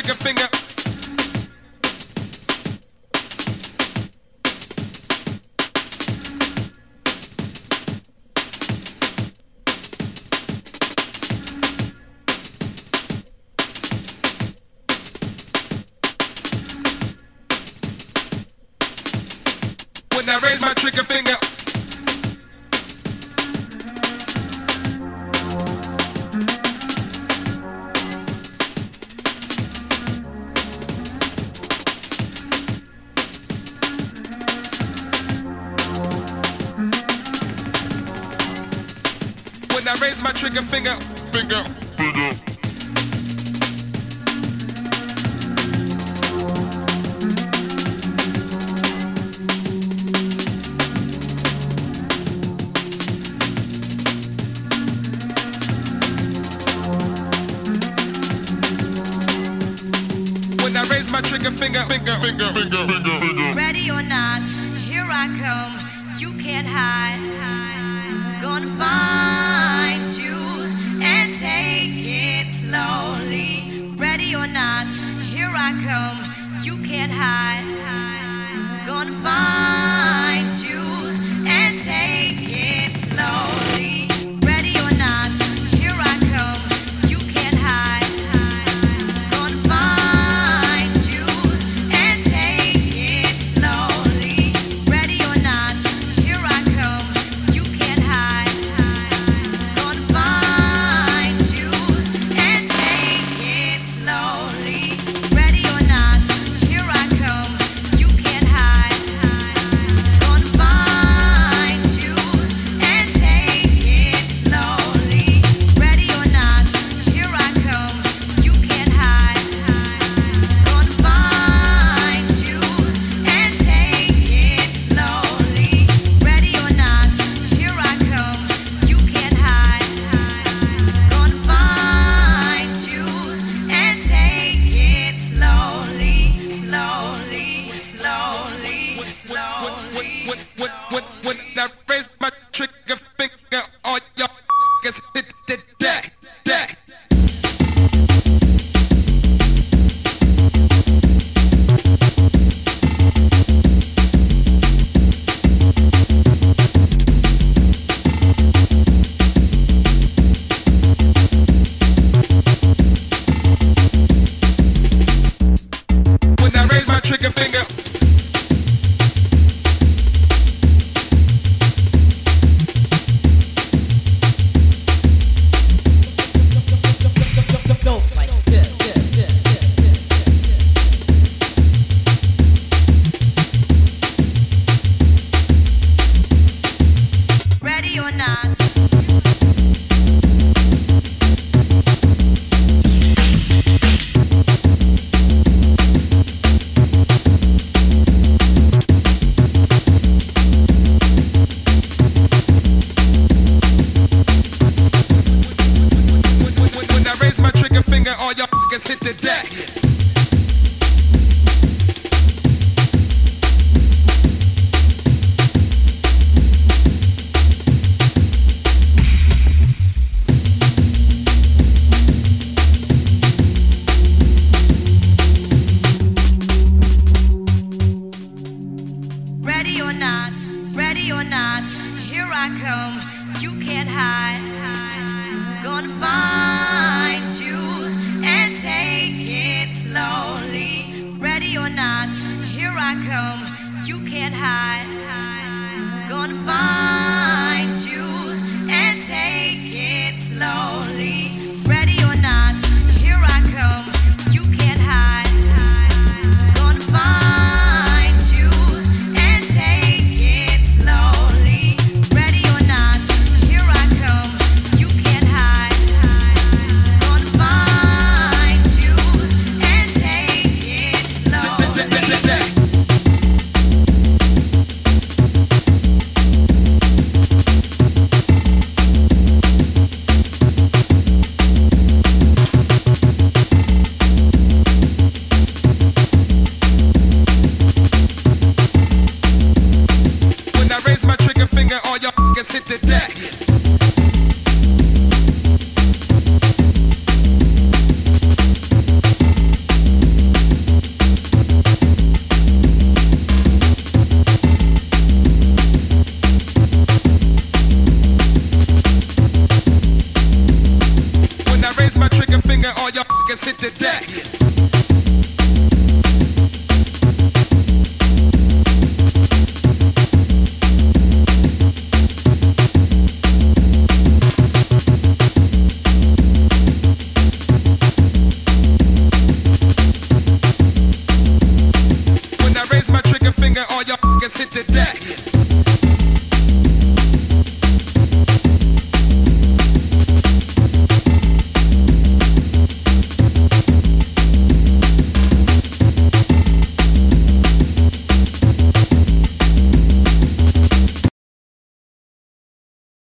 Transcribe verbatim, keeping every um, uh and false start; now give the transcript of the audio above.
trigger finger. When I raise my trigger finger. When I raise my trigger finger, finger, finger. When I raise my trigger finger, finger, finger, finger, finger, finger. Ready or not, here I come. You can't hide. Gonna find you and take it slowly. Ready or not, here I come. You can't hide. Gonna find you and take it slowly. Ready or not, here I come. You can't hide. Gonna find you and take it slowly. Ready or not, here I come. You can't hide. Gonna find you and take it slowly. Ready or not, here I come. You can't hide. Gonna find you and take it slowly. Ready or not, here I come. You can't hide. Gonna find you and take it slowly. Ready or not, here I come. You can't hide. Gonna find you and take it slowly, slowly, slowly, slowly. When, when, when, when I raise my trigger finger, all y'all niggas hit the deck, deck. When I raise my trigger finger. Ready or not. When, when, when I raise my trigger finger, all y'all niggas hit the deck. Ready or not, ready or not, here I come. You can't hide. Gonna find